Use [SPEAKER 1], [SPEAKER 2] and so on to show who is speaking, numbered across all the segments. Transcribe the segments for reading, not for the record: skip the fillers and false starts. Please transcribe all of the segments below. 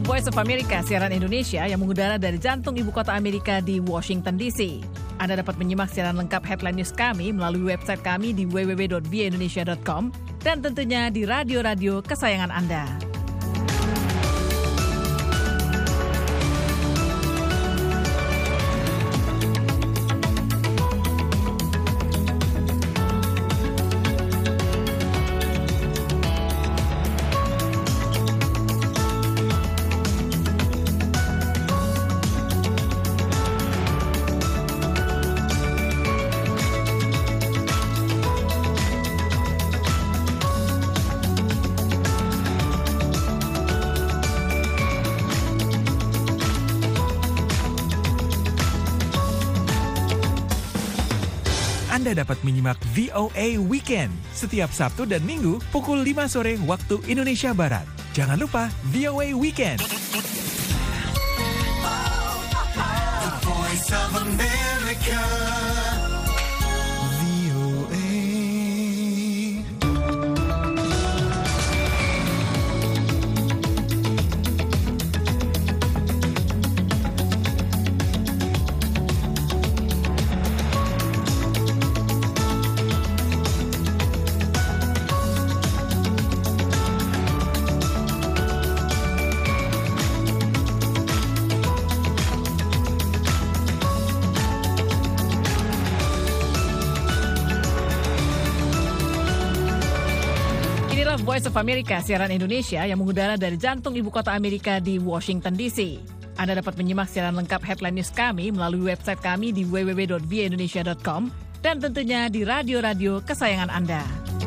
[SPEAKER 1] Voice of America, siaran Indonesia yang mengudara dari jantung ibu kota Amerika di Washington DC. Anda dapat menyimak siaran lengkap headline news kami melalui website kami di www.voaindonesia.com dan tentunya di radio-radio kesayangan Anda.
[SPEAKER 2] Anda dapat menyimak VOA Weekend setiap Sabtu dan Minggu pukul 5 sore waktu Indonesia Barat. Jangan lupa VOA Weekend.
[SPEAKER 3] The Voice of America.
[SPEAKER 1] Voice of America, siaran Indonesia yang mengudara dari jantung ibu kota Amerika di Washington DC. Anda dapat menyimak siaran lengkap headline news kami melalui website kami di www.voaindonesia.com dan tentunya di radio-radio kesayangan Anda.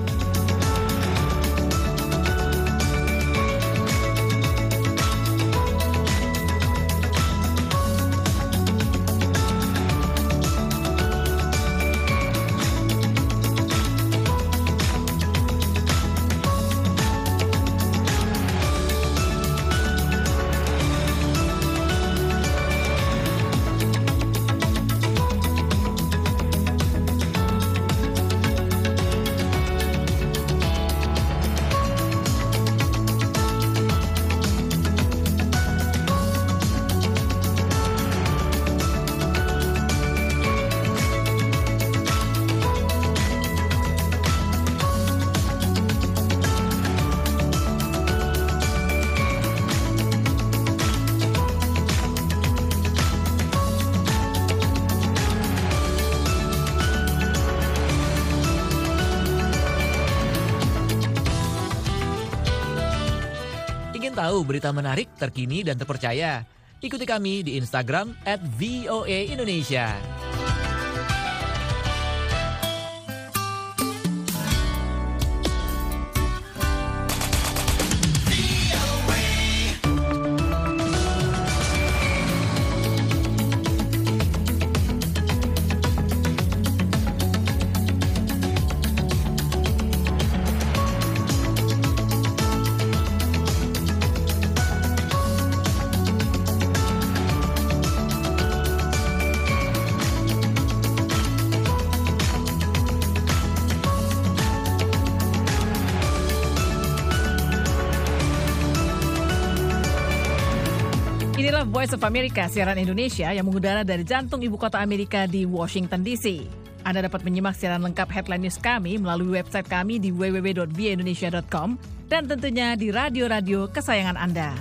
[SPEAKER 4] Tahu berita menarik, terkini, dan terpercaya? Ikuti kami di Instagram @VOA_Indonesia.
[SPEAKER 1] Inilah Voice of America, siaran Indonesia yang mengudara dari jantung ibu kota Amerika di Washington DC. Anda dapat menyimak siaran lengkap headline news kami melalui website kami di www.voaindonesia.com dan tentunya di radio-radio kesayangan Anda.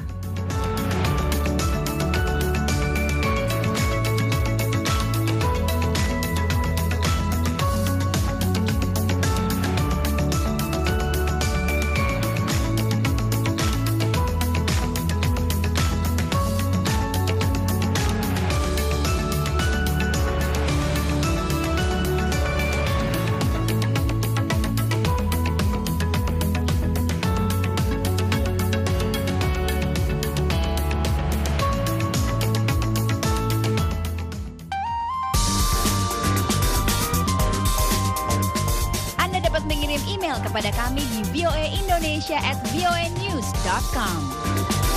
[SPEAKER 5] Email kepada kami di voaindonesia@voanews.com.